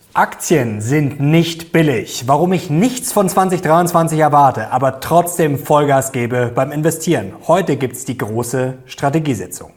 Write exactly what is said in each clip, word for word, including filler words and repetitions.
Aktien sind nicht billig. Warum ich nichts von zwanzig dreiundzwanzig erwarte, aber trotzdem Vollgas gebe beim Investieren. Heute gibt's die große Strategiesitzung.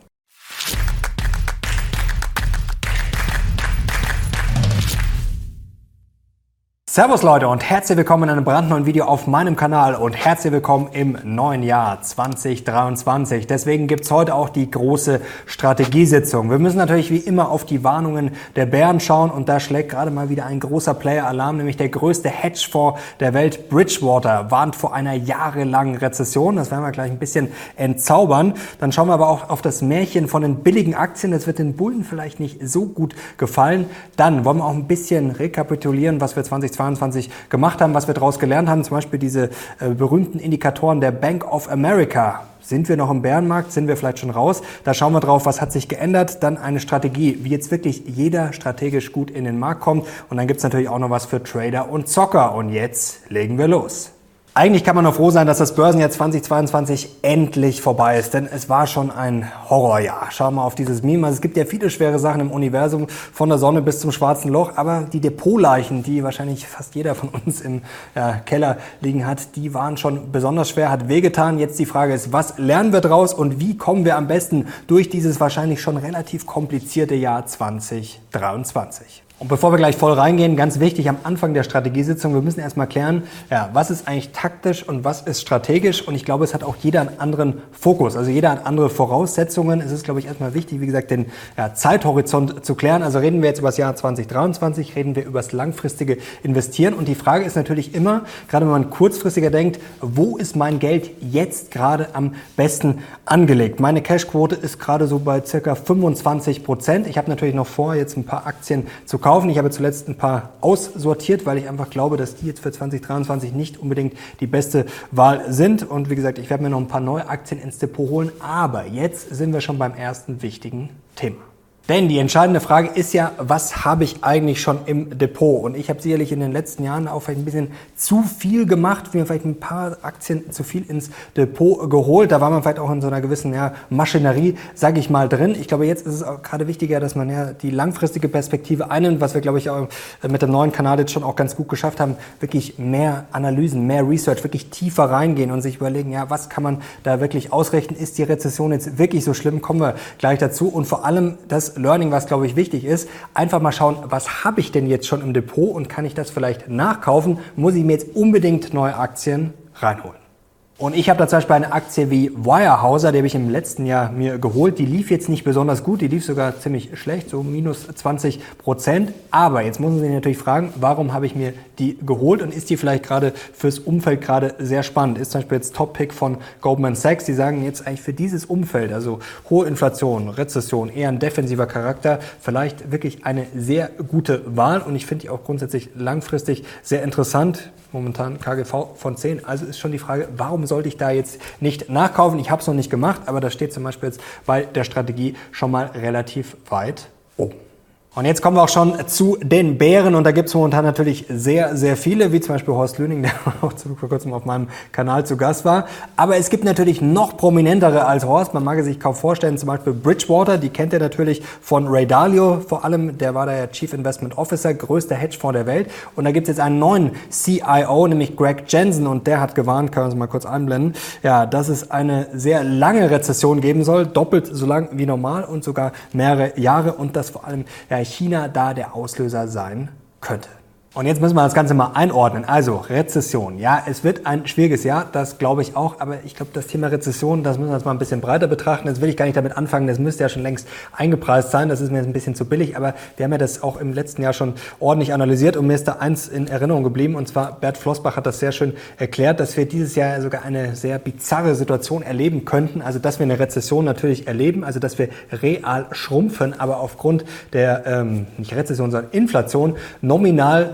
Servus Leute und herzlich willkommen in einem brandneuen Video auf meinem Kanal und herzlich willkommen im neuen Jahr zwanzig dreiundzwanzig. Deswegen gibt's heute auch die große Strategiesitzung. Wir müssen natürlich wie immer auf die Warnungen der Bären schauen und da schlägt gerade mal wieder ein großer Player Alarm, nämlich der größte Hedgefonds der Welt, Bridgewater, warnt vor einer jahrelangen Rezession. Das werden wir gleich ein bisschen entzaubern. Dann schauen wir aber auch auf das Märchen von den billigen Aktien. Das wird den Bullen vielleicht nicht so gut gefallen. Dann wollen wir auch ein bisschen rekapitulieren, was wir zwanzig zweiundzwanzig gemacht haben, was wir daraus gelernt haben, zum Beispiel diese äh, berühmten Indikatoren der Bank of America. Sind wir noch im Bärenmarkt? Sind wir vielleicht schon raus? Da schauen wir drauf, was hat sich geändert. Dann eine Strategie, wie jetzt wirklich jeder strategisch gut in den Markt kommt. Und dann gibt's natürlich auch noch was für Trader und Zocker. Und jetzt legen wir los. Eigentlich kann man nur froh sein, dass das Börsenjahr zwanzig zweiundzwanzig endlich vorbei ist, denn es war schon ein Horrorjahr. Schauen wir auf dieses Meme. Also es gibt ja viele schwere Sachen im Universum, von der Sonne bis zum schwarzen Loch, aber die Depotleichen, die wahrscheinlich fast jeder von uns im ja, Keller liegen hat, die waren schon besonders schwer, hat wehgetan. Jetzt die Frage ist, was lernen wir draus und wie kommen wir am besten durch dieses wahrscheinlich schon relativ komplizierte Jahr zwanzig dreiundzwanzig? Und bevor wir gleich voll reingehen, ganz wichtig am Anfang der Strategiesitzung, wir müssen erstmal klären, ja, was ist eigentlich taktisch und was ist strategisch. Und ich glaube, es hat auch jeder einen anderen Fokus, also jeder hat andere Voraussetzungen. Es ist, glaube ich, erstmal wichtig, wie gesagt, den ja, Zeithorizont zu klären. Also reden wir jetzt über das Jahr zwanzig dreiundzwanzig, reden wir über das langfristige Investieren. Und die Frage ist natürlich immer, gerade wenn man kurzfristiger denkt, wo ist mein Geld jetzt gerade am besten angelegt? Meine Cashquote ist gerade so bei circa fünfundzwanzig Prozent. Ich habe natürlich noch vor, jetzt ein paar Aktien zu kaufen. Ich habe zuletzt ein paar aussortiert, weil ich einfach glaube, dass die jetzt für zwanzig dreiundzwanzig nicht unbedingt die beste Wahl sind. Und wie gesagt, ich werde mir noch ein paar neue Aktien ins Depot holen. Aber jetzt sind wir schon beim ersten wichtigen Thema. Denn die entscheidende Frage ist ja, was habe ich eigentlich schon im Depot? Und ich habe sicherlich in den letzten Jahren auch vielleicht ein bisschen zu viel gemacht, mir vielleicht ein paar Aktien zu viel ins Depot geholt. Da war man vielleicht auch in so einer gewissen ja, Maschinerie, sage ich mal, drin. Ich glaube, jetzt ist es auch gerade wichtiger, dass man ja die langfristige Perspektive einnimmt, was wir, glaube ich, auch mit dem neuen Kanal jetzt schon auch ganz gut geschafft haben, wirklich mehr Analysen, mehr Research, wirklich tiefer reingehen und sich überlegen, ja, was kann man da wirklich ausrechnen? Ist die Rezession jetzt wirklich so schlimm? Kommen wir gleich dazu. Und vor allem das Learning, was glaube ich wichtig ist, einfach mal schauen, was habe ich denn jetzt schon im Depot und kann ich das vielleicht nachkaufen? Muss ich mir jetzt unbedingt neue Aktien reinholen? Und ich habe da zum Beispiel eine Aktie wie Weyerhaeuser, die habe ich im letzten Jahr mir geholt. Die lief jetzt nicht besonders gut, die lief sogar ziemlich schlecht, so minus zwanzig Prozent. Aber jetzt muss man sich natürlich fragen, warum habe ich mir die geholt und ist die vielleicht gerade fürs Umfeld gerade sehr spannend? Ist zum Beispiel jetzt Top-Pick von Goldman Sachs, die sagen jetzt eigentlich für dieses Umfeld, also hohe Inflation, Rezession, eher ein defensiver Charakter, vielleicht wirklich eine sehr gute Wahl und ich finde die auch grundsätzlich langfristig sehr interessant. Momentan K G V von zehn. Also ist schon die Frage, warum sollte ich da jetzt nicht nachkaufen? Ich habe es noch nicht gemacht, aber das steht zum Beispiel jetzt bei der Strategie schon mal relativ weit oben. Und jetzt kommen wir auch schon zu den Bären und da gibt es momentan natürlich sehr, sehr viele, wie zum Beispiel Horst Lüning, der auch vor kurzem auf meinem Kanal zu Gast war. Aber es gibt natürlich noch prominentere als Horst, man mag es sich kaum vorstellen, zum Beispiel Bridgewater, die kennt ihr natürlich von Ray Dalio vor allem, der war der Chief Investment Officer, größter Hedgefonds der Welt. Und da gibt es jetzt einen neuen C I O, nämlich Greg Jensen und der hat gewarnt, können wir uns mal kurz einblenden, ja, dass es eine sehr lange Rezession geben soll, doppelt so lang wie normal und sogar mehrere Jahre und das vor allem ja, China da der Auslöser sein könnte. Und jetzt müssen wir das Ganze mal einordnen. Also Rezession. Ja, es wird ein schwieriges Jahr, das glaube ich auch. Aber ich glaube, das Thema Rezession, das müssen wir jetzt mal ein bisschen breiter betrachten. Jetzt will ich gar nicht damit anfangen, das müsste ja schon längst eingepreist sein. Das ist mir jetzt ein bisschen zu billig. Aber wir haben ja das auch im letzten Jahr schon ordentlich analysiert. Und mir ist da eins in Erinnerung geblieben. Und zwar Bert Flossbach hat das sehr schön erklärt, dass wir dieses Jahr sogar eine sehr bizarre Situation erleben könnten. Also dass wir eine Rezession natürlich erleben. Also dass wir real schrumpfen. Aber aufgrund der, ähm, nicht Rezession, sondern Inflation, nominal dann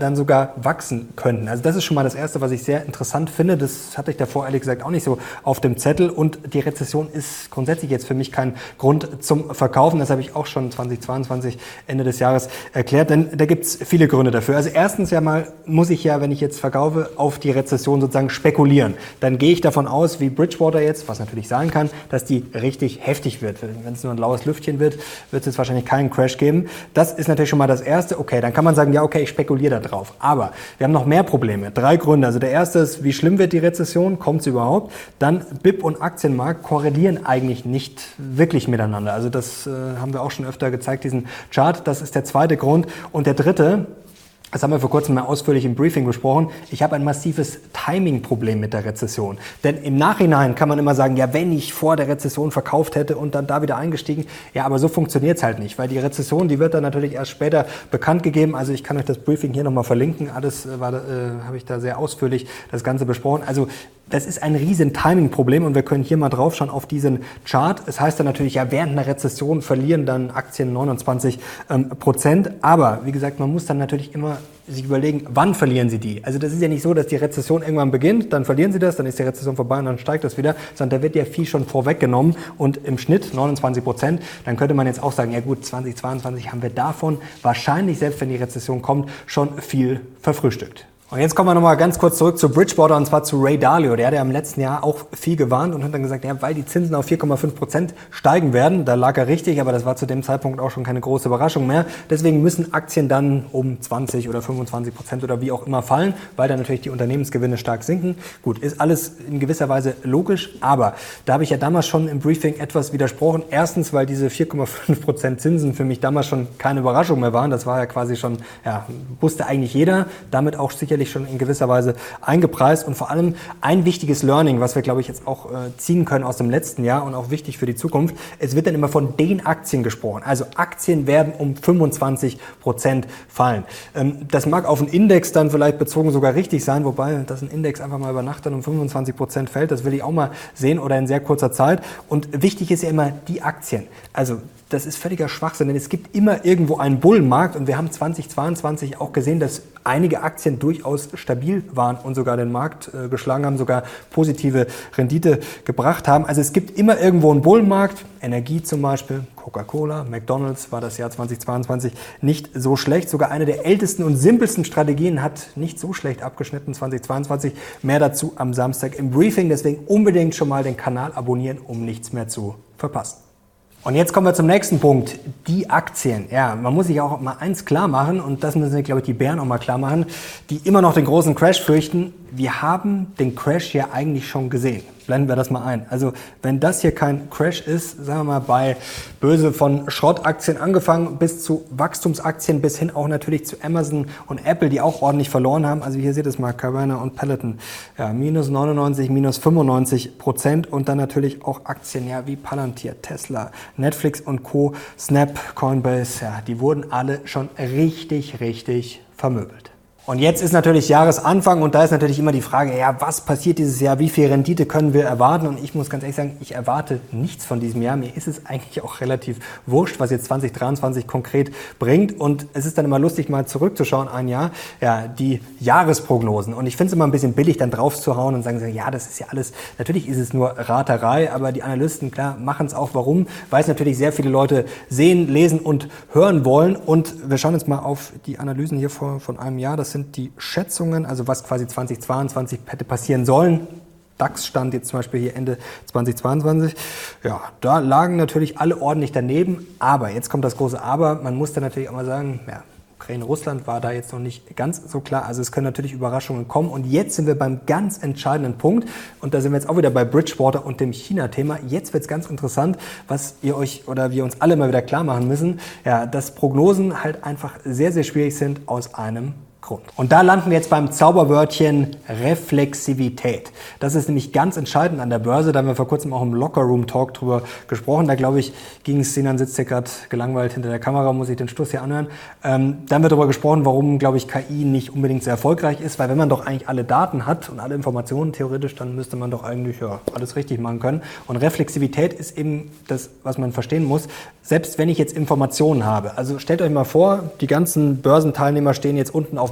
dann sogar wachsen könnten. Also das ist schon mal das Erste, was ich sehr interessant finde. Das hatte ich davor ehrlich gesagt auch nicht so auf dem Zettel. Und die Rezession ist grundsätzlich jetzt für mich kein Grund zum Verkaufen. Das habe ich auch schon zweitausendzweiundzwanzig, Ende des Jahres erklärt. Denn da gibt es viele Gründe dafür. Also erstens ja mal muss ich ja, wenn ich jetzt verkaufe, auf die Rezession sozusagen spekulieren. Dann gehe ich davon aus, wie Bridgewater jetzt, was natürlich sein kann, dass die richtig heftig wird. Wenn es nur ein laues Lüftchen wird, wird es jetzt wahrscheinlich keinen Crash geben. Das ist natürlich schon mal das Erste. Okay, dann kann man sagen, ja okay, ich spekuliere da drauf. Aber wir haben noch mehr Probleme. Drei Gründe. Also der erste ist, wie schlimm wird die Rezession? Kommt sie überhaupt? Dann B I P und Aktienmarkt korrelieren eigentlich nicht wirklich miteinander. Also das äh, haben wir auch schon öfter gezeigt, diesen Chart. Das ist der zweite Grund. Und der dritte, das haben wir vor kurzem mal ausführlich im Briefing besprochen. Ich habe ein massives Timing-Problem mit der Rezession. Denn im Nachhinein kann man immer sagen, ja, wenn ich vor der Rezession verkauft hätte und dann da wieder eingestiegen. Ja, aber so funktioniert es halt nicht, weil die Rezession, die wird dann natürlich erst später bekannt gegeben. Also ich kann euch das Briefing hier nochmal verlinken. Alles war, äh, habe ich da sehr ausführlich das Ganze besprochen. Also das ist ein riesen Timing-Problem und wir können hier mal drauf schauen auf diesen Chart. Es heißt dann natürlich, ja, während einer Rezession verlieren dann Aktien neunundzwanzig Prozent. Aber wie gesagt, man muss dann natürlich immer sich überlegen, wann verlieren sie die. Also das ist ja nicht so, dass die Rezession irgendwann beginnt, dann verlieren sie das, dann ist die Rezession vorbei und dann steigt das wieder, sondern da wird ja viel schon vorweggenommen und im Schnitt neunundzwanzig Prozent. Dann könnte man jetzt auch sagen, ja gut, zweitausendzweiundzwanzig haben wir davon wahrscheinlich, selbst wenn die Rezession kommt, schon viel verfrühstückt. Und jetzt kommen wir nochmal ganz kurz zurück zu Bridgewater und zwar zu Ray Dalio. Der hat ja im letzten Jahr auch viel gewarnt und hat dann gesagt, ja, weil die Zinsen auf vier Komma fünf Prozent steigen werden, da lag er richtig, aber das war zu dem Zeitpunkt auch schon keine große Überraschung mehr. Deswegen müssen Aktien dann um zwanzig oder fünfundzwanzig Prozent oder wie auch immer fallen, weil dann natürlich die Unternehmensgewinne stark sinken. Gut, ist alles in gewisser Weise logisch, aber da habe ich ja damals schon im Briefing etwas widersprochen. Erstens, weil diese vier Komma fünf Prozent Zinsen für mich damals schon keine Überraschung mehr waren. Das war ja quasi schon, ja, wusste eigentlich jeder, damit auch sicherlich schon in gewisser Weise eingepreist und vor allem ein wichtiges Learning, was wir, glaube ich, jetzt auch äh, ziehen können aus dem letzten Jahr und auch wichtig für die Zukunft. Es wird dann immer von den Aktien gesprochen. Also Aktien werden um fünfundzwanzig Prozent fallen. Ähm, das mag auf einen Index dann vielleicht bezogen sogar richtig sein, wobei, dass ein Index einfach mal über Nacht dann um fünfundzwanzig Prozent fällt, das will ich auch mal sehen oder in sehr kurzer Zeit. Und wichtig ist ja immer die Aktien. Also das ist völliger Schwachsinn, denn es gibt immer irgendwo einen Bullenmarkt und wir haben zweitausendzweiundzwanzig auch gesehen, dass einige Aktien durchaus stabil waren und sogar den Markt äh, geschlagen haben, sogar positive Rendite gebracht haben. Also es gibt immer irgendwo einen Bullenmarkt, Energie zum Beispiel, Coca-Cola, McDonald's war das Jahr zweitausendzweiundzwanzig nicht so schlecht. Sogar eine der ältesten und simpelsten Strategien hat nicht so schlecht abgeschnitten zweitausendzweiundzwanzig. Mehr dazu am Samstag im Briefing, deswegen unbedingt schon mal den Kanal abonnieren, um nichts mehr zu verpassen. Und jetzt kommen wir zum nächsten Punkt, die Aktien. Ja, man muss sich auch mal eins klar machen, und das müssen sich, glaube ich, die Bären auch mal klar machen, die immer noch den großen Crash fürchten. Wir haben den Crash ja eigentlich schon gesehen. Blenden wir das mal ein. Also wenn das hier kein Crash ist, sagen wir mal bei böse von Schrottaktien angefangen bis zu Wachstumsaktien bis hin auch natürlich zu Amazon und Apple, die auch ordentlich verloren haben. Also hier seht ihr es mal, Carvana und Peloton, ja, minus neunundneunzig, minus fünfundneunzig Prozent und dann natürlich auch Aktien, ja, wie Palantir, Tesla, Netflix und Co., Snap, Coinbase, ja, die wurden alle schon richtig, richtig vermöbelt. Und jetzt ist natürlich Jahresanfang und da ist natürlich immer die Frage, ja, was passiert dieses Jahr, wie viel Rendite können wir erwarten? Und ich muss ganz ehrlich sagen, ich erwarte nichts von diesem Jahr. Mir ist es eigentlich auch relativ wurscht, was jetzt zweitausenddreiundzwanzig konkret bringt. Und es ist dann immer lustig, mal zurückzuschauen, ein Jahr, ja, die Jahresprognosen. Und ich finde es immer ein bisschen billig, dann drauf zu hauen und sagen, ja, das ist ja alles, natürlich ist es nur Raterei, aber die Analysten, klar, machen es auch. Warum? Weil es natürlich sehr viele Leute sehen, lesen und hören wollen. Und wir schauen jetzt mal auf die Analysen hier vor, von einem Jahr. Das sind die Schätzungen, also was quasi zweitausendzweiundzwanzig hätte passieren sollen. DAX stand jetzt zum Beispiel hier Ende zweitausendzweiundzwanzig. Ja, da lagen natürlich alle ordentlich daneben. Aber, jetzt kommt das große Aber, man muss dann natürlich auch mal sagen, ja, Ukraine, Russland war da jetzt noch nicht ganz so klar. Also es können natürlich Überraschungen kommen. Und jetzt sind wir beim ganz entscheidenden Punkt. Und da sind wir jetzt auch wieder bei Bridgewater und dem China-Thema. Jetzt wird es ganz interessant, was ihr euch oder wir uns alle mal wieder klar machen müssen. Ja, dass Prognosen halt einfach sehr, sehr schwierig sind aus einem Grund. Und da landen wir jetzt beim Zauberwörtchen Reflexivität. Das ist nämlich ganz entscheidend an der Börse. Da haben wir vor kurzem auch im Locker-Room-Talk drüber gesprochen. Da, glaube ich, ging es, Sinan sitzt hier gerade gelangweilt hinter der Kamera, muss ich den Stuss hier anhören. Ähm, da haben wir darüber gesprochen, warum, glaube ich, K I nicht unbedingt sehr erfolgreich ist. Weil wenn man doch eigentlich alle Daten hat und alle Informationen theoretisch, dann müsste man doch eigentlich ja, alles richtig machen können. Und Reflexivität ist eben das, was man verstehen muss. Selbst wenn ich jetzt Informationen habe. Also stellt euch mal vor, die ganzen Börsenteilnehmer stehen jetzt unten auf dem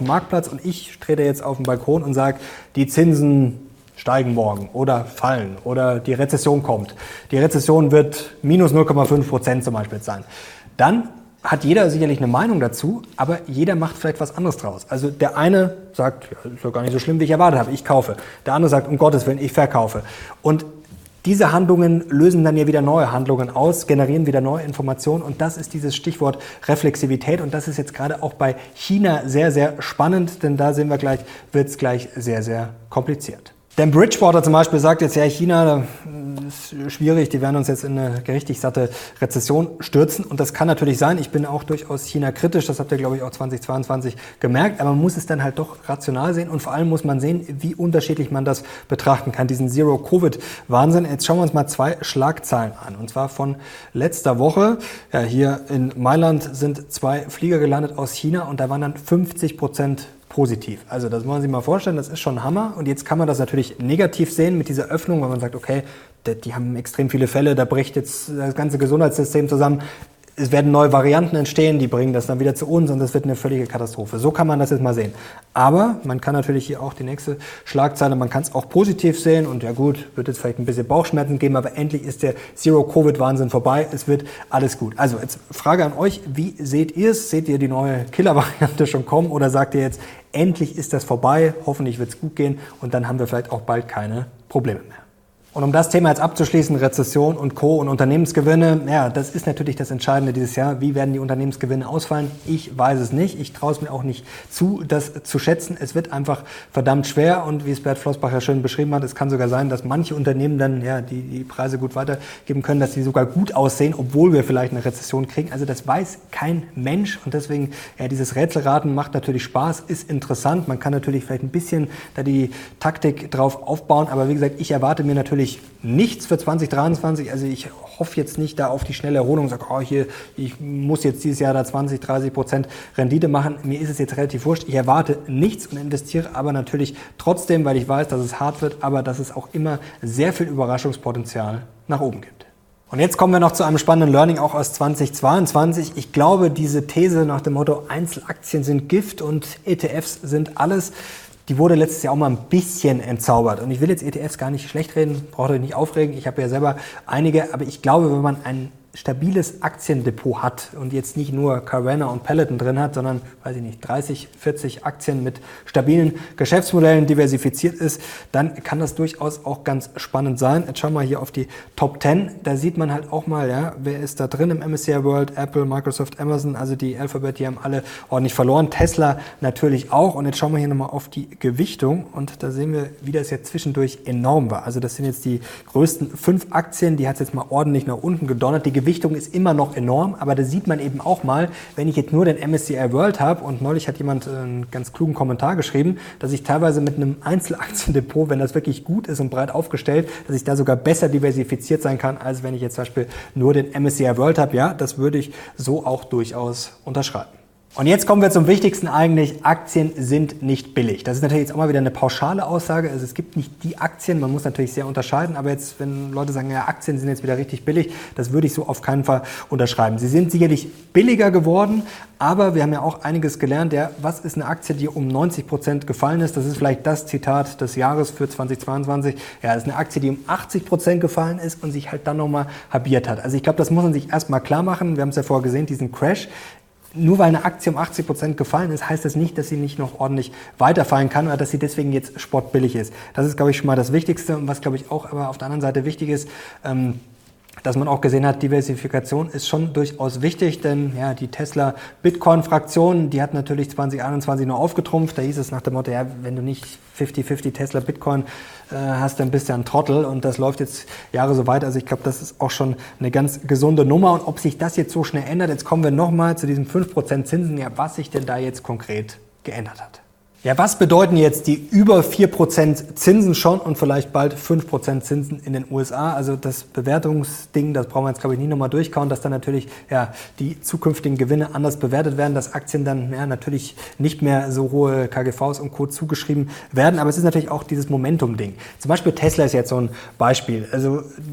dem Marktplatz und ich trete jetzt auf den Balkon und sage, die Zinsen steigen morgen oder fallen oder die Rezession kommt. Die Rezession wird minus null Komma fünf Prozent zum Beispiel sein. Dann hat jeder sicherlich eine Meinung dazu, aber jeder macht vielleicht was anderes draus. Also der eine sagt, ja, ist doch gar nicht so schlimm, wie ich erwartet habe, ich kaufe. Der andere sagt, um Gottes Willen, ich verkaufe. Und diese Handlungen lösen dann ja wieder neue Handlungen aus, generieren wieder neue Informationen und das ist dieses Stichwort Reflexivität und das ist jetzt gerade auch bei China sehr, sehr spannend, denn da sehen wir gleich, wird es gleich sehr, sehr kompliziert. Dan Bridgewater zum Beispiel sagt jetzt, ja, China ist schwierig, die werden uns jetzt in eine richtig satte Rezession stürzen. Und das kann natürlich sein. Ich bin auch durchaus China kritisch, das habt ihr, glaube ich, auch zweitausendzweiundzwanzig gemerkt. Aber man muss es dann halt doch rational sehen und vor allem muss man sehen, wie unterschiedlich man das betrachten kann, diesen Zero-Covid-Wahnsinn. Jetzt schauen wir uns mal zwei Schlagzeilen an. Und zwar von letzter Woche. Ja, hier in Mailand sind zwei Flieger gelandet aus China und da waren dann fünfzig Prozent positiv. Also das muss man sich mal vorstellen, das ist schon Hammer. Und jetzt kann man das natürlich negativ sehen mit dieser Öffnung, weil man sagt, okay, die haben extrem viele Fälle, da bricht jetzt das ganze Gesundheitssystem zusammen. Es werden neue Varianten entstehen, die bringen das dann wieder zu uns und das wird eine völlige Katastrophe. So kann man das jetzt mal sehen. Aber man kann natürlich hier auch die nächste Schlagzeile, man kann es auch positiv sehen und ja gut, wird jetzt vielleicht ein bisschen Bauchschmerzen geben, aber endlich ist der Zero-Covid-Wahnsinn vorbei, es wird alles gut. Also jetzt Frage an euch, wie seht ihr es? Seht ihr die neue Killer-Variante schon kommen oder sagt ihr jetzt, endlich ist das vorbei, hoffentlich wird es gut gehen und dann haben wir vielleicht auch bald keine Probleme mehr? Und um das Thema jetzt abzuschließen, Rezession und Co. und Unternehmensgewinne, ja, das ist natürlich das Entscheidende dieses Jahr. Wie werden die Unternehmensgewinne ausfallen? Ich weiß es nicht. Ich traue es mir auch nicht zu, das zu schätzen. Es wird einfach verdammt schwer und wie es Bert Flossbach ja schön beschrieben hat, es kann sogar sein, dass manche Unternehmen dann ja die, die Preise gut weitergeben können, dass sie sogar gut aussehen, obwohl wir vielleicht eine Rezession kriegen. Also das weiß kein Mensch und deswegen, ja, dieses Rätselraten macht natürlich Spaß, ist interessant. Man kann natürlich vielleicht ein bisschen da die Taktik drauf aufbauen, aber wie gesagt, ich erwarte mir natürlich nichts für zwanzig dreiundzwanzig, also ich hoffe jetzt nicht da auf die schnelle Erholung und sage, oh hier, ich muss jetzt dieses Jahr da zwanzig, dreißig Prozent Rendite machen. Mir ist es jetzt relativ wurscht. Ich erwarte nichts und investiere aber natürlich trotzdem, weil ich weiß, dass es hart wird, aber dass es auch immer sehr viel Überraschungspotenzial nach oben gibt. Und jetzt kommen wir noch zu einem spannenden Learning auch aus zweitausendzweiundzwanzig. Ich glaube, diese These nach dem Motto Einzelaktien sind Gift und E T Fs sind alles, die wurde letztes Jahr auch mal ein bisschen entzaubert. Und ich will jetzt E T Fs gar nicht schlecht reden, braucht euch nicht aufregen. Ich habe ja selber einige, aber ich glaube, wenn man ein stabiles Aktiendepot hat und jetzt nicht nur Carvana und Peloton drin hat, sondern, weiß ich nicht, dreißig, vierzig Aktien mit stabilen Geschäftsmodellen diversifiziert ist, dann kann das durchaus auch ganz spannend sein. Jetzt schauen wir hier auf die Top zehn. Da sieht man halt auch mal, ja, wer ist da drin im M S C I World, Apple, Microsoft, Amazon, also die Alphabet, die haben alle ordentlich verloren. Tesla natürlich auch. Und jetzt schauen wir hier nochmal auf die Gewichtung und da sehen wir, wie das jetzt zwischendurch enorm war. Also das sind jetzt die größten fünf Aktien, die hat es jetzt mal ordentlich nach unten gedonnert. Die Gewichtung ist immer noch enorm, aber da sieht man eben auch mal, wenn ich jetzt nur den M S C I World habe und neulich hat jemand einen ganz klugen Kommentar geschrieben, dass ich teilweise mit einem Einzelaktiendepot, wenn das wirklich gut ist und breit aufgestellt, dass ich da sogar besser diversifiziert sein kann, als wenn ich jetzt zum Beispiel nur den M S C I World habe. Ja, das würde ich so auch durchaus unterschreiben. Und jetzt kommen wir zum Wichtigsten eigentlich, Aktien sind nicht billig. Das ist natürlich jetzt auch mal wieder eine pauschale Aussage, also es gibt nicht die Aktien, man muss natürlich sehr unterscheiden, aber jetzt, wenn Leute sagen, ja, Aktien sind jetzt wieder richtig billig, das würde ich so auf keinen Fall unterschreiben. Sie sind sicherlich billiger geworden, aber wir haben ja auch einiges gelernt, ja, was ist eine Aktie, die um neunzig Prozent gefallen ist? Das ist vielleicht das Zitat des Jahres für zweitausendzweiundzwanzig. Ja, das ist eine Aktie, die um achtzig Prozent gefallen ist und sich halt dann nochmal halbiert hat. Also ich glaube, das muss man sich erstmal klar machen. Wir haben es ja vorher gesehen, diesen Crash. Nur weil eine Aktie um achtzig Prozent gefallen ist, heißt das nicht, dass sie nicht noch ordentlich weiterfallen kann oder dass sie deswegen jetzt spottbillig ist. Das ist, glaube ich, schon mal das Wichtigste. Und was, glaube ich, auch aber auf der anderen Seite wichtig ist, ähm, dass man auch gesehen hat, Diversifikation ist schon durchaus wichtig, denn ja, die Tesla-Bitcoin-Fraktion, die hat natürlich zwanzig einundzwanzig nur aufgetrumpft. Da hieß es nach dem Motto, ja, wenn du nicht fünfzig fünfzig Tesla-Bitcoin äh, hast, dann bist du ein Trottel und das läuft jetzt Jahre so weiter. Also ich glaube, das ist auch schon eine ganz gesunde Nummer und ob sich das jetzt so schnell ändert, jetzt kommen wir nochmal zu diesem fünf Prozent Zinsen, ja, was sich denn da jetzt konkret geändert hat. Ja, was bedeuten jetzt die über vier Prozent Zinsen schon und vielleicht bald fünf Prozent Zinsen in den U S A? Also das Bewertungsding, das brauchen wir jetzt, glaube ich, nie nochmal durchkauen, dass dann natürlich ja, die zukünftigen Gewinne anders bewertet werden, dass Aktien dann ja, natürlich nicht mehr so hohe K G Vs und Co. zugeschrieben werden. Aber es ist natürlich auch dieses Momentum-Ding. Zum Beispiel Tesla ist jetzt so ein Beispiel. Also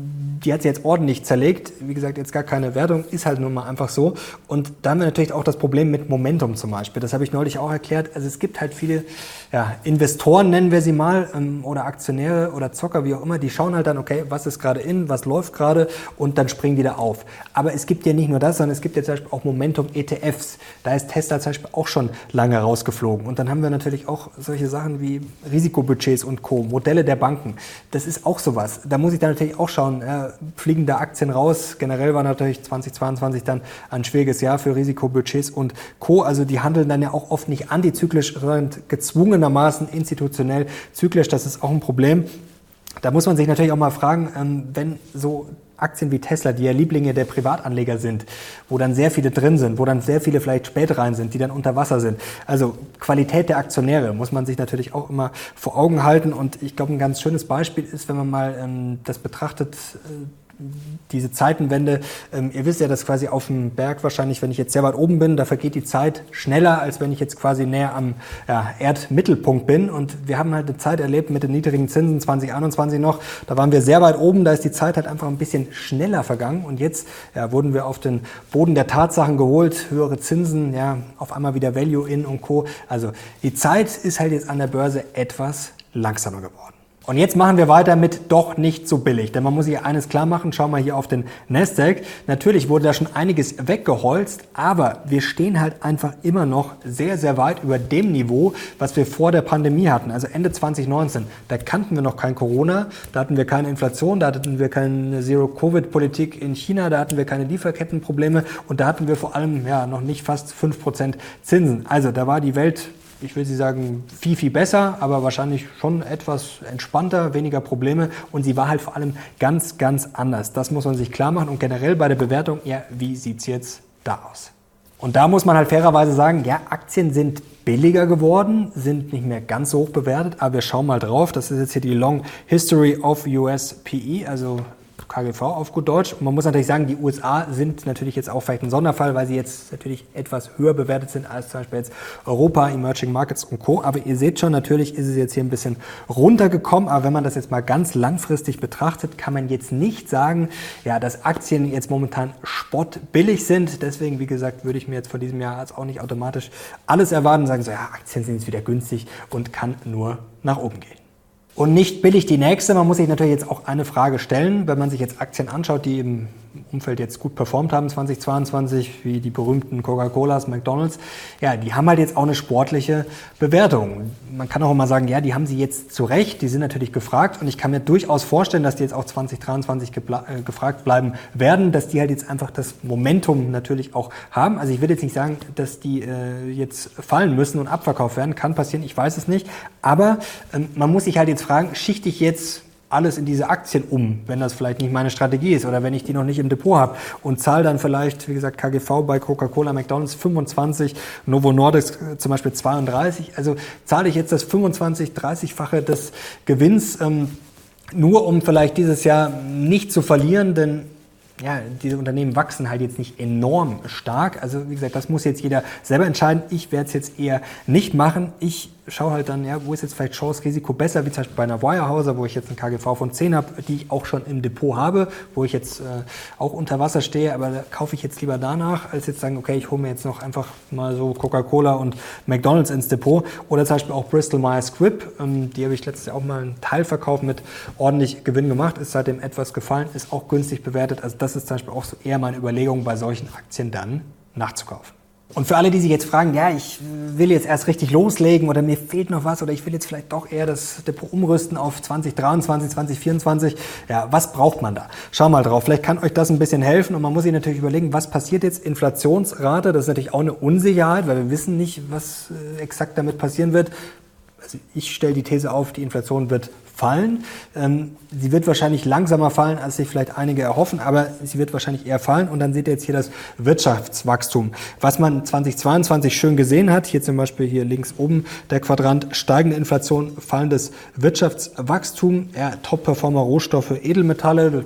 die hat sie jetzt ordentlich zerlegt. Wie gesagt, jetzt gar keine Wertung, ist halt nun mal einfach so. Und da haben wir natürlich auch das Problem mit Momentum zum Beispiel. Das habe ich neulich auch erklärt. Also es gibt halt viele ja, Investoren, nennen wir sie mal, ähm, oder Aktionäre oder Zocker, wie auch immer, die schauen halt dann, okay, was ist gerade in, was läuft gerade und dann springen die da auf. Aber es gibt ja nicht nur das, sondern es gibt ja zum Beispiel auch Momentum-E T Fs. Da ist Tesla zum Beispiel auch schon lange rausgeflogen. Und dann haben wir natürlich auch solche Sachen wie Risikobudgets und Co., Modelle der Banken. Das ist auch sowas. Da muss ich dann natürlich auch schauen, äh, fliegen da Aktien raus. Generell war natürlich zweitausendzweiundzwanzig dann ein schwieriges Jahr für Risikobudgets und Co. Also die handeln dann ja auch oft nicht antizyklisch, sondern gezwungenermaßen institutionell zyklisch. Das ist auch ein Problem. Da muss man sich natürlich auch mal fragen, ähm, wenn so Aktien wie Tesla, die ja Lieblinge der Privatanleger sind, wo dann sehr viele drin sind, wo dann sehr viele vielleicht spät rein sind, die dann unter Wasser sind. Also Qualität der Aktionäre muss man sich natürlich auch immer vor Augen halten. Und ich glaube, ein ganz schönes Beispiel ist, wenn man mal ähm, das betrachtet, äh, diese Zeitenwende. Ähm, ihr wisst ja, dass quasi auf dem Berg wahrscheinlich, wenn ich jetzt sehr weit oben bin, da vergeht die Zeit schneller, als wenn ich jetzt quasi näher am ja, Erdmittelpunkt bin. Und wir haben halt eine Zeit erlebt mit den niedrigen Zinsen zwanzig einundzwanzig noch. Da waren wir sehr weit oben, da ist die Zeit halt einfach ein bisschen schneller vergangen. Und jetzt ja, wurden wir auf den Boden der Tatsachen geholt, höhere Zinsen, ja, auf einmal wieder Value in und Co. Also die Zeit ist halt jetzt an der Börse etwas langsamer geworden. Und jetzt machen wir weiter mit doch nicht so billig, denn man muss sich eines klar machen, schau mal hier auf den Nasdaq. Natürlich wurde da schon einiges weggeholzt, aber wir stehen halt einfach immer noch sehr, sehr weit über dem Niveau, was wir vor der Pandemie hatten, also Ende zwanzig neunzehn. Da kannten wir noch kein Corona, da hatten wir keine Inflation, da hatten wir keine Zero-Covid-Politik in China, da hatten wir keine Lieferkettenprobleme und da hatten wir vor allem ja noch nicht fast fünf Prozent Zinsen. Also da war die Welt, ich will Sie sagen, viel, viel besser, aber wahrscheinlich schon etwas entspannter, weniger Probleme. Und sie war halt vor allem ganz, ganz anders. Das muss man sich klar machen. Und generell bei der Bewertung, ja, wie sieht es jetzt da aus? Und da muss man halt fairerweise sagen, ja, Aktien sind billiger geworden, sind nicht mehr ganz so hoch bewertet. Aber wir schauen mal drauf. Das ist jetzt hier die Long History of U S P E, also K G V auf gut Deutsch. Und man muss natürlich sagen, die U S A sind natürlich jetzt auch vielleicht ein Sonderfall, weil sie jetzt natürlich etwas höher bewertet sind als zum Beispiel jetzt Europa, Emerging Markets und Co. Aber ihr seht schon, natürlich ist es jetzt hier ein bisschen runtergekommen. Aber wenn man das jetzt mal ganz langfristig betrachtet, kann man jetzt nicht sagen, ja, dass Aktien jetzt momentan spottbillig sind. Deswegen, wie gesagt, würde ich mir jetzt von diesem Jahr jetzt auch nicht automatisch alles erwarten und sagen, so, ja, Aktien sind jetzt wieder günstig und kann nur nach oben gehen. Und nicht billig die nächste. Man muss sich natürlich jetzt auch eine Frage stellen, wenn man sich jetzt Aktien anschaut, die im Umfeld jetzt gut performt haben zweitausendzweiundzwanzig, wie die berühmten Coca-Colas, McDonald's. Ja, die haben halt jetzt auch eine sportliche Bewertung. Man kann auch immer sagen, ja, die haben sie jetzt zu Recht, die sind natürlich gefragt und ich kann mir durchaus vorstellen, dass die jetzt auch zweitausenddreiundzwanzig äh, gefragt bleiben werden, dass die halt jetzt einfach das Momentum natürlich auch haben. Also ich will jetzt nicht sagen, dass die äh, jetzt fallen müssen und abverkauft werden. Kann passieren, ich weiß es nicht. Aber ähm, man muss sich halt jetzt fragen, schichte ich jetzt alles in diese Aktien um, wenn das vielleicht nicht meine Strategie ist oder wenn ich die noch nicht im Depot habe und zahle dann vielleicht, wie gesagt, K G V bei Coca-Cola, McDonald's fünfundzwanzig, Novo Nordisk zum Beispiel zweiunddreißig. Also zahle ich jetzt das fünfundzwanzig-, dreißig-fache des Gewinns, ähm, nur um vielleicht dieses Jahr nicht zu verlieren, denn ja, diese Unternehmen wachsen halt jetzt nicht enorm stark. Also wie gesagt, das muss jetzt jeder selber entscheiden. Ich werde es jetzt eher nicht machen. Ich schaue halt dann, ja, wo ist jetzt vielleicht Chance, Risiko besser, wie zum Beispiel bei einer Weyerhaeuser, wo ich jetzt ein K G V von zehn habe, die ich auch schon im Depot habe, wo ich jetzt äh, auch unter Wasser stehe, aber da kaufe ich jetzt lieber danach, als jetzt sagen, okay, ich hole mir jetzt noch einfach mal so Coca-Cola und McDonald's ins Depot. Oder zum Beispiel auch Bristol Myers Squibb, ähm, die habe ich letztes Jahr auch mal einen Teilverkauf mit ordentlich Gewinn gemacht, ist seitdem etwas gefallen, ist auch günstig bewertet. Also das ist zum Beispiel auch so eher meine Überlegung, bei solchen Aktien dann nachzukaufen. Und für alle, die sich jetzt fragen, ja, ich will jetzt erst richtig loslegen oder mir fehlt noch was oder ich will jetzt vielleicht doch eher das Depot umrüsten auf zwanzig dreiundzwanzig, zwanzig vierundzwanzig, ja, was braucht man da? Schau mal drauf, vielleicht kann euch das ein bisschen helfen und man muss sich natürlich überlegen, was passiert jetzt? Inflationsrate, das ist natürlich auch eine Unsicherheit, weil wir wissen nicht, was exakt damit passieren wird. Also ich stelle die These auf, die Inflation wird fallen. Ähm, sie wird wahrscheinlich langsamer fallen, als sich vielleicht einige erhoffen, aber sie wird wahrscheinlich eher fallen. Und dann seht ihr jetzt hier das Wirtschaftswachstum. Was man zweitausendzweiundzwanzig schön gesehen hat, hier zum Beispiel hier links oben der Quadrant, steigende Inflation, fallendes Wirtschaftswachstum, ja, Top-Performer Rohstoffe, Edelmetalle,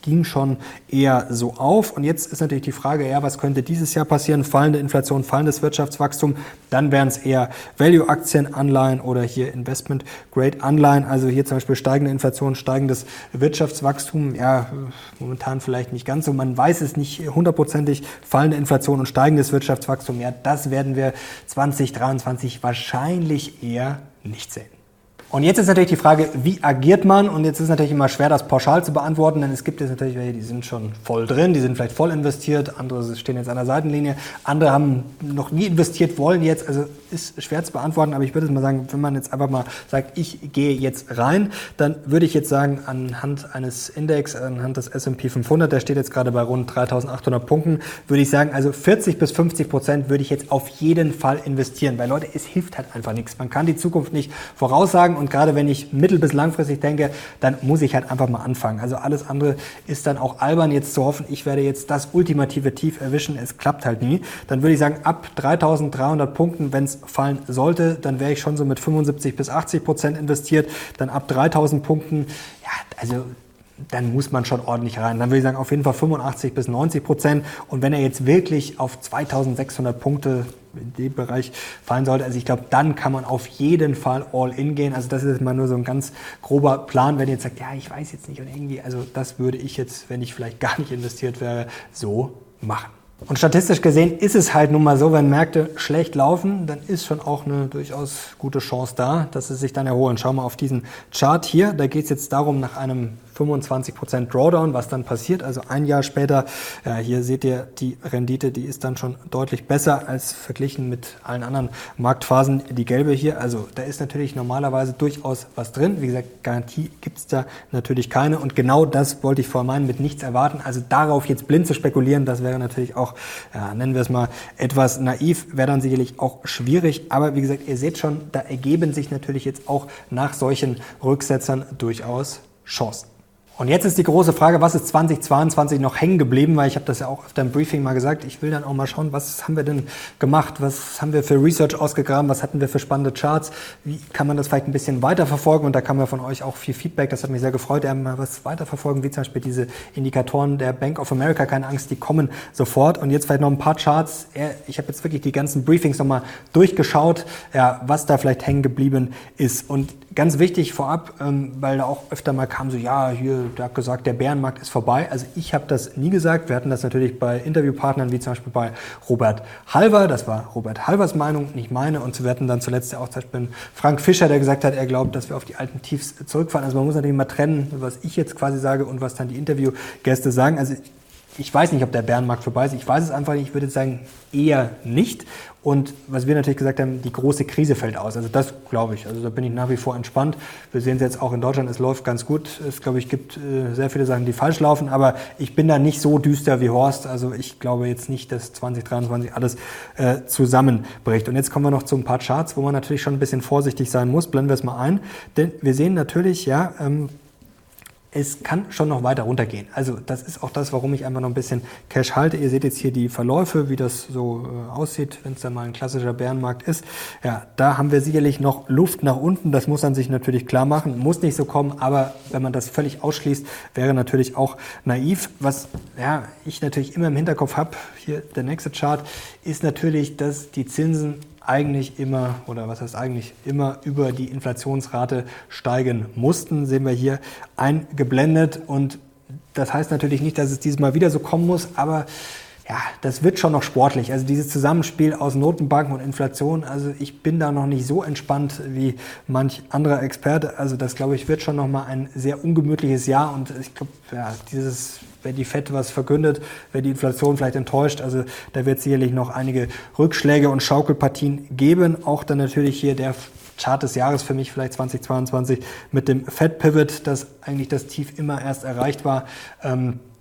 ging schon eher so auf. Und jetzt ist natürlich die Frage, ja, was könnte dieses Jahr passieren? Fallende Inflation, fallendes Wirtschaftswachstum. Dann wären es eher Value-Aktien, Anleihen oder hier Investment-Grade-Anleihen. Also hier zum Beispiel steigende Inflation, steigendes Wirtschaftswachstum. Ja, momentan vielleicht nicht ganz so. Man weiß es nicht hundertprozentig. Fallende Inflation und steigendes Wirtschaftswachstum. Ja, das werden wir zwanzig dreiundzwanzig wahrscheinlich eher nicht sehen. Und jetzt ist natürlich die Frage, wie agiert man? Und jetzt ist es natürlich immer schwer, das pauschal zu beantworten, denn es gibt jetzt natürlich welche, die sind schon voll drin, die sind vielleicht voll investiert, andere stehen jetzt an der Seitenlinie, andere haben noch nie investiert, wollen jetzt, also ist schwer zu beantworten, aber ich würde es mal sagen, wenn man jetzt einfach mal sagt, ich gehe jetzt rein, dann würde ich jetzt sagen, anhand eines Index, anhand des S und P fünfhundert, der steht jetzt gerade bei rund dreitausendachthundert Punkten, würde ich sagen, also vierzig bis fünfzig Prozent würde ich jetzt auf jeden Fall investieren, weil Leute, es hilft halt einfach nichts. Man kann die Zukunft nicht voraussagen. Und gerade wenn ich mittel- bis langfristig denke, dann muss ich halt einfach mal anfangen. Also alles andere ist dann auch albern, jetzt zu hoffen, ich werde jetzt das ultimative Tief erwischen. Es klappt halt nie. Dann würde ich sagen, ab dreitausenddreihundert Punkten, wenn es fallen sollte, dann wäre ich schon so mit fünfundsiebzig bis achtzig Prozent investiert. Dann ab dreitausend Punkten, ja, also dann muss man schon ordentlich rein. Dann würde ich sagen, auf jeden Fall fünfundachtzig bis neunzig Prozent. Und wenn er jetzt wirklich auf zweitausendsechshundert Punkte in dem Bereich fallen sollte, also ich glaube, dann kann man auf jeden Fall all in gehen. Also das ist mal nur so ein ganz grober Plan, wenn ihr jetzt sagt, ja, ich weiß jetzt nicht und irgendwie, also das würde ich jetzt, wenn ich vielleicht gar nicht investiert wäre, so machen. Und statistisch gesehen ist es halt nun mal so, wenn Märkte schlecht laufen, dann ist schon auch eine durchaus gute Chance da, dass sie sich dann erholen. Schauen wir auf diesen Chart hier, da geht es jetzt darum, nach einem fünfundzwanzig Prozent Drawdown, was dann passiert, also ein Jahr später, ja, hier seht ihr die Rendite, die ist dann schon deutlich besser als verglichen mit allen anderen Marktphasen, die gelbe hier, also da ist natürlich normalerweise durchaus was drin, wie gesagt, Garantie gibt es da natürlich keine und genau das wollte ich vorher meinen, mit nichts erwarten, also darauf jetzt blind zu spekulieren, das wäre natürlich auch, ja, nennen wir es mal, etwas naiv, wäre dann sicherlich auch schwierig, aber wie gesagt, ihr seht schon, da ergeben sich natürlich jetzt auch nach solchen Rücksetzern durchaus Chancen. Und jetzt ist die große Frage, was ist zweitausendzweiundzwanzig noch hängen geblieben? Weil ich habe das ja auch auf deinem Briefing mal gesagt, ich will dann auch mal schauen, was haben wir denn gemacht? Was haben wir für Research ausgegraben? Was hatten wir für spannende Charts? Wie kann man das vielleicht ein bisschen weiterverfolgen? Und da kam ja von euch auch viel Feedback, das hat mich sehr gefreut, ja, mal was weiterverfolgen, wie zum Beispiel diese Indikatoren der Bank of America, keine Angst, die kommen sofort. Und jetzt vielleicht noch ein paar Charts. Ich habe jetzt wirklich die ganzen Briefings nochmal durchgeschaut, ja, was da vielleicht hängen geblieben ist. Und ganz wichtig vorab, ähm, weil da auch öfter mal kam so, ja, hier, der hat gesagt, der Bärenmarkt ist vorbei. Also ich habe das nie gesagt. Wir hatten das natürlich bei Interviewpartnern, wie zum Beispiel bei Robert Halver. Das war Robert Halvers Meinung, nicht meine. Und wir hatten dann zuletzt ja auch zum Beispiel Frank Fischer, der gesagt hat, er glaubt, dass wir auf die alten Tiefs zurückfahren. Also man muss natürlich mal trennen, was ich jetzt quasi sage und was dann die Interviewgäste sagen. Also ich weiß nicht, ob der Bärenmarkt vorbei ist. Ich weiß es einfach nicht. Ich würde sagen, eher nicht. Und was wir natürlich gesagt haben, die große Krise fällt aus. Also das glaube ich. Also da bin ich nach wie vor entspannt. Wir sehen es jetzt auch in Deutschland, es läuft ganz gut. Es, glaube ich, gibt äh, sehr viele Sachen, die falsch laufen. Aber ich bin da nicht so düster wie Horst. Also ich glaube jetzt nicht, dass zwanzig dreiundzwanzig alles äh, zusammenbricht. Und jetzt kommen wir noch zu ein paar Charts, wo man natürlich schon ein bisschen vorsichtig sein muss. Blenden wir es mal ein. Denn wir sehen natürlich, ja, ähm, es kann schon noch weiter runtergehen. Also das ist auch das, warum ich einfach noch ein bisschen Cash halte. Ihr seht jetzt hier die Verläufe, wie das so äh, aussieht, wenn es dann mal ein klassischer Bärenmarkt ist. Ja, da haben wir sicherlich noch Luft nach unten. Das muss man sich natürlich klar machen. Muss nicht so kommen, aber wenn man das völlig ausschließt, wäre natürlich auch naiv. Was ja, ich natürlich immer im Hinterkopf habe, hier der nächste Chart, ist natürlich, dass die Zinsen eigentlich immer, oder was heißt eigentlich, immer über die Inflationsrate steigen mussten, sehen wir hier eingeblendet. Und das heißt natürlich nicht, dass es dieses Mal wieder so kommen muss, aber ja, das wird schon noch sportlich. Also dieses Zusammenspiel aus Notenbanken und Inflation, also ich bin da noch nicht so entspannt wie manch anderer Experte. Also das, glaube ich, wird schon noch mal ein sehr ungemütliches Jahr. Und ich glaube, ja, dieses, wenn die Fed was verkündet, wenn die Inflation vielleicht enttäuscht, also da wird sicherlich noch einige Rückschläge und Schaukelpartien geben. Auch dann natürlich hier der Chart des Jahres für mich vielleicht zweitausendzweiundzwanzig mit dem Fed Pivot, das eigentlich das Tief immer erst erreicht war. Ähm,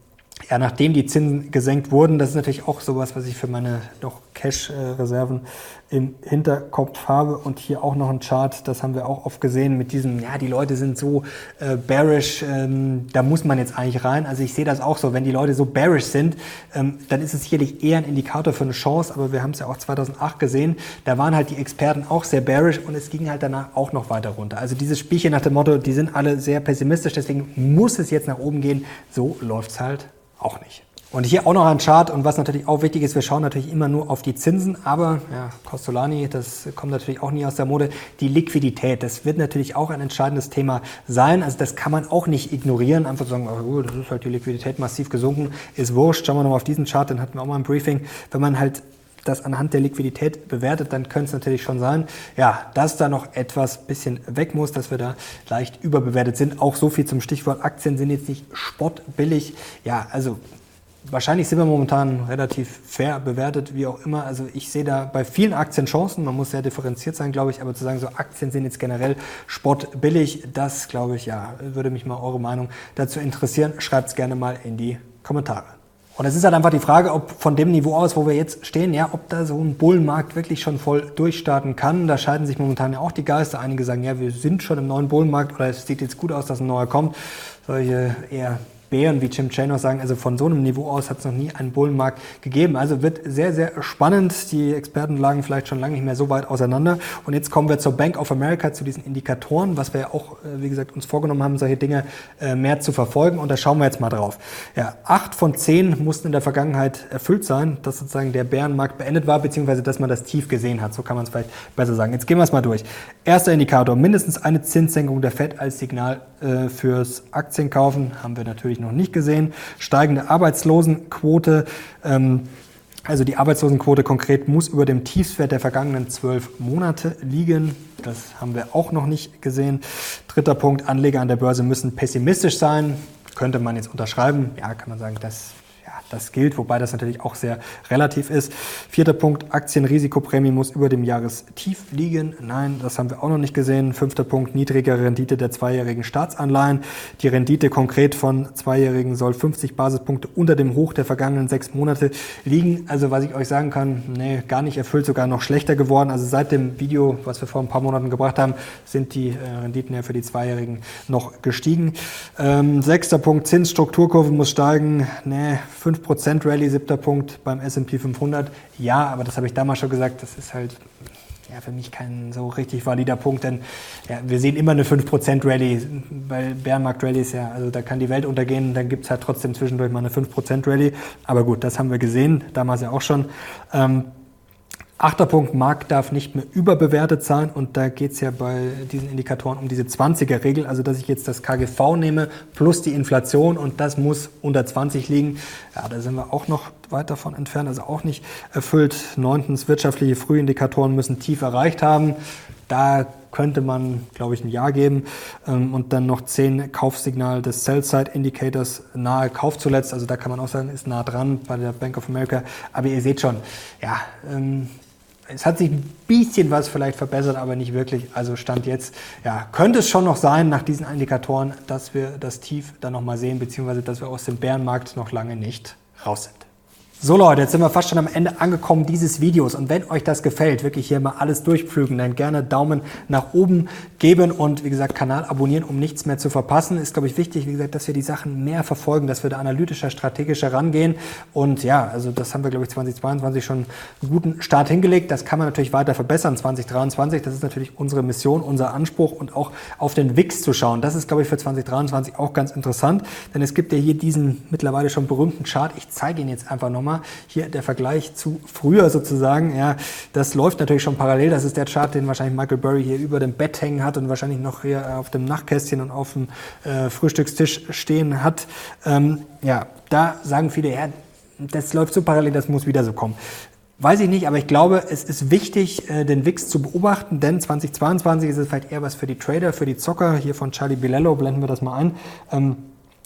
ja, nachdem die Zinsen gesenkt wurden, das ist natürlich auch sowas, was ich für meine noch Cash-Reserven im Hinterkopf habe. Und hier auch noch ein Chart, das haben wir auch oft gesehen mit diesem, ja, die Leute sind so äh, bearish, ähm, da muss man jetzt eigentlich rein. Also ich sehe das auch so, wenn die Leute so bearish sind, ähm, dann ist es sicherlich eher ein Indikator für eine Chance, aber wir haben es ja auch zweitausendacht gesehen, da waren halt die Experten auch sehr bearish und es ging halt danach auch noch weiter runter. Also dieses Spielchen nach dem Motto, die sind alle sehr pessimistisch, deswegen muss es jetzt nach oben gehen, so läuft es halt auch nicht. Und hier auch noch ein Chart und was natürlich auch wichtig ist, wir schauen natürlich immer nur auf die Zinsen, aber ja, Kostolany, das kommt natürlich auch nie aus der Mode, die Liquidität, das wird natürlich auch ein entscheidendes Thema sein, also das kann man auch nicht ignorieren, einfach sagen, oh, das ist halt die Liquidität massiv gesunken, ist wurscht, schauen wir nochmal auf diesen Chart, den hatten wir auch mal im Briefing, wenn man halt das anhand der Liquidität bewertet, dann könnte es natürlich schon sein, ja, dass da noch etwas bisschen weg muss, dass wir da leicht überbewertet sind. Auch so viel zum Stichwort Aktien sind jetzt nicht spottbillig. Ja, also wahrscheinlich sind wir momentan relativ fair bewertet, wie auch immer. Also ich sehe da bei vielen Aktien Chancen. Man muss sehr differenziert sein, glaube ich. Aber zu sagen, so Aktien sind jetzt generell spottbillig, das, glaube ich, ja, würde mich mal eure Meinung dazu interessieren. Schreibt es gerne mal in die Kommentare. Und es ist halt einfach die Frage, ob von dem Niveau aus, wo wir jetzt stehen, ja, ob da so ein Bullenmarkt wirklich schon voll durchstarten kann. Da scheiden sich momentan ja auch die Geister. Einige sagen, ja, wir sind schon im neuen Bullenmarkt oder es sieht jetzt gut aus, dass ein neuer kommt. Solche eher Bären wie Jim Chanos sagen, also von so einem Niveau aus hat es noch nie einen Bullenmarkt gegeben. Also wird sehr, sehr spannend. Die Experten lagen vielleicht schon lange nicht mehr so weit auseinander. Und jetzt kommen wir zur Bank of America, zu diesen Indikatoren, was wir ja auch, wie gesagt, uns vorgenommen haben, solche Dinge mehr zu verfolgen. Und da schauen wir jetzt mal drauf. Ja, acht von zehn mussten in der Vergangenheit erfüllt sein, dass sozusagen der Bärenmarkt beendet war, beziehungsweise dass man das Tief gesehen hat. So kann man es vielleicht besser sagen. Jetzt gehen wir es mal durch. Erster Indikator, mindestens eine Zinssenkung der Fed als Signal äh, fürs Aktienkaufen. Haben wir natürlich noch nicht gesehen. Steigende Arbeitslosenquote, ähm, also die Arbeitslosenquote konkret muss über dem Tiefstwert der vergangenen zwölf Monate liegen. Das haben wir auch noch nicht gesehen. Dritter Punkt, Anleger an der Börse müssen pessimistisch sein. Könnte man jetzt unterschreiben. Ja, kann man sagen, das Das gilt, wobei das natürlich auch sehr relativ ist. Vierter Punkt, Aktienrisikoprämie muss über dem Jahrestief liegen. Nein, das haben wir auch noch nicht gesehen. Fünfter Punkt, niedrigere Rendite der zweijährigen Staatsanleihen. Die Rendite konkret von zweijährigen soll fünfzig Basispunkte unter dem Hoch der vergangenen sechs Monate liegen. Also was ich euch sagen kann, nee, gar nicht erfüllt, sogar noch schlechter geworden. Also seit dem Video, was wir vor ein paar Monaten gebracht haben, sind die äh, Renditen ja für die Zweijährigen noch gestiegen. Ähm, sechster Punkt, Zinsstrukturkurve muss steigen. Nee, fünf Prozent Rallye, siebter Punkt beim S und P fünfhundert. Ja, aber das habe ich damals schon gesagt, das ist halt ja, für mich kein so richtig valider Punkt, denn ja, wir sehen immer eine fünf Prozent Rallye, weil Bärenmarkt-Rallye ist ja, also da kann die Welt untergehen, dann gibt es halt trotzdem zwischendurch mal eine fünf Prozent Rallye. Aber gut, das haben wir gesehen, damals ja auch schon. Ähm, Achter Punkt, Markt darf nicht mehr überbewertet sein und da geht es ja bei diesen Indikatoren um diese zwanziger-Regel, also dass ich jetzt das K G V nehme plus die Inflation und das muss unter zwanzig liegen. Ja, da sind wir auch noch weit davon entfernt, also auch nicht erfüllt. Neuntens, wirtschaftliche Frühindikatoren müssen tief erreicht haben. Da könnte man, glaube ich, ein Ja geben. Und dann noch zehn, Kaufsignal des Sell-Side-Indicators nahe Kauf zuletzt. Also da kann man auch sagen, ist nah dran bei der Bank of America. Aber ihr seht schon, ja, ähm, es hat sich ein bisschen was vielleicht verbessert, aber nicht wirklich. Also Stand jetzt, ja, könnte es schon noch sein, nach diesen Indikatoren, dass wir das Tief dann nochmal sehen, beziehungsweise dass wir aus dem Bärenmarkt noch lange nicht raus sind. So Leute, jetzt sind wir fast schon am Ende angekommen dieses Videos und wenn euch das gefällt, wirklich hier mal alles durchpflügen, dann gerne Daumen nach oben geben und wie gesagt Kanal abonnieren, um nichts mehr zu verpassen. Ist glaube ich wichtig, wie gesagt, dass wir die Sachen mehr verfolgen, dass wir da analytischer, strategischer rangehen und ja, also das haben wir glaube ich zweitausendzweiundzwanzig schon einen guten Start hingelegt. Das kann man natürlich weiter verbessern zweitausenddreiundzwanzig, das ist natürlich unsere Mission, unser Anspruch und auch auf den W I X zu schauen. Das ist glaube ich für zweitausenddreiundzwanzig auch ganz interessant, denn es gibt ja hier diesen mittlerweile schon berühmten Chart. Ich zeige ihn jetzt einfach nochmal. Hier der Vergleich zu früher sozusagen, ja, das läuft natürlich schon parallel. Das ist der Chart, den wahrscheinlich Michael Burry hier über dem Bett hängen hat und wahrscheinlich noch hier auf dem Nachtkästchen und auf dem äh, Frühstückstisch stehen hat. Ähm, ja, da sagen viele, ja, das läuft so parallel, das muss wieder so kommen. Weiß ich nicht, aber ich glaube, es ist wichtig, den W I X zu beobachten, denn zweitausendzweiundzwanzig ist es vielleicht eher was für die Trader, für die Zocker. Hier von Charlie Bilello blenden wir das mal ein. Ähm,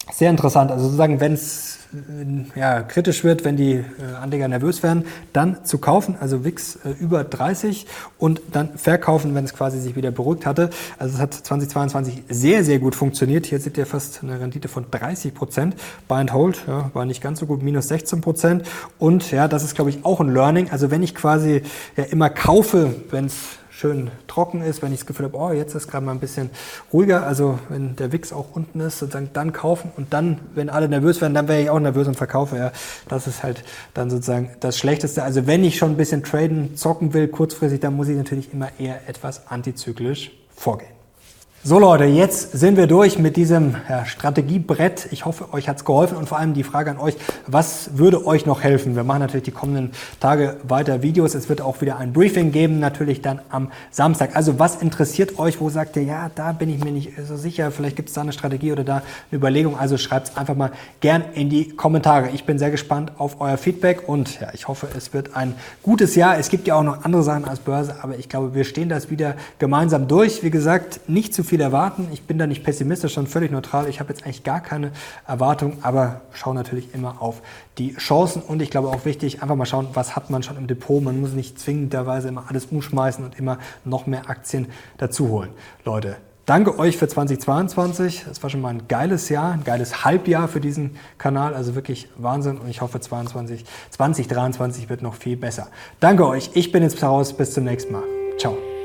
Sehr interessant. Also sozusagen, wenn es ja, kritisch wird, wenn die äh, Anleger nervös werden, dann zu kaufen, also W I X äh, über dreißig und dann verkaufen, wenn es quasi sich wieder beruhigt hatte. Also es hat zweitausendzweiundzwanzig sehr, sehr gut funktioniert. Hier seht ihr fast eine Rendite von dreißig Prozent. Buy and Hold ja, war nicht ganz so gut, minus sechzehn Prozent. Und ja, das ist, glaube ich, auch ein Learning. Also wenn ich quasi ja, immer kaufe, wenn es schön trocken ist, wenn ich das Gefühl habe, oh, jetzt ist gerade mal ein bisschen ruhiger, also wenn der W I X auch unten ist, sozusagen dann kaufen und dann, wenn alle nervös werden, dann wäre ich auch nervös und verkaufe, ja, das ist halt dann sozusagen das Schlechteste. Also wenn ich schon ein bisschen traden, zocken will, kurzfristig, dann muss ich natürlich immer eher etwas antizyklisch vorgehen. So Leute, jetzt sind wir durch mit diesem ja, Strategiebrett. Ich hoffe, euch hat's geholfen und vor allem die Frage an euch, was würde euch noch helfen? Wir machen natürlich die kommenden Tage weiter Videos. Es wird auch wieder ein Briefing geben, natürlich dann am Samstag. Also was interessiert euch? Wo sagt ihr, ja, da bin ich mir nicht so sicher. Vielleicht gibt es da eine Strategie oder da eine Überlegung. Also schreibt es einfach mal gern in die Kommentare. Ich bin sehr gespannt auf euer Feedback und ja, ich hoffe, es wird ein gutes Jahr. Es gibt ja auch noch andere Sachen als Börse, aber ich glaube, wir stehen das wieder gemeinsam durch. Wie gesagt, nicht zu viel erwarten. Ich bin da nicht pessimistisch, sondern völlig neutral. Ich habe jetzt eigentlich gar keine Erwartung, aber schaue natürlich immer auf die Chancen und ich glaube auch wichtig, einfach mal schauen, was hat man schon im Depot. Man muss nicht zwingenderweise immer alles umschmeißen und immer noch mehr Aktien dazu holen. Leute, danke euch für zweitausendzweiundzwanzig. Es war schon mal ein geiles Jahr, ein geiles Halbjahr für diesen Kanal. Also wirklich Wahnsinn und ich hoffe, zweiundzwanzig, zwanzig dreiundzwanzig wird noch viel besser. Danke euch. Ich bin jetzt raus. Bis zum nächsten Mal. Ciao.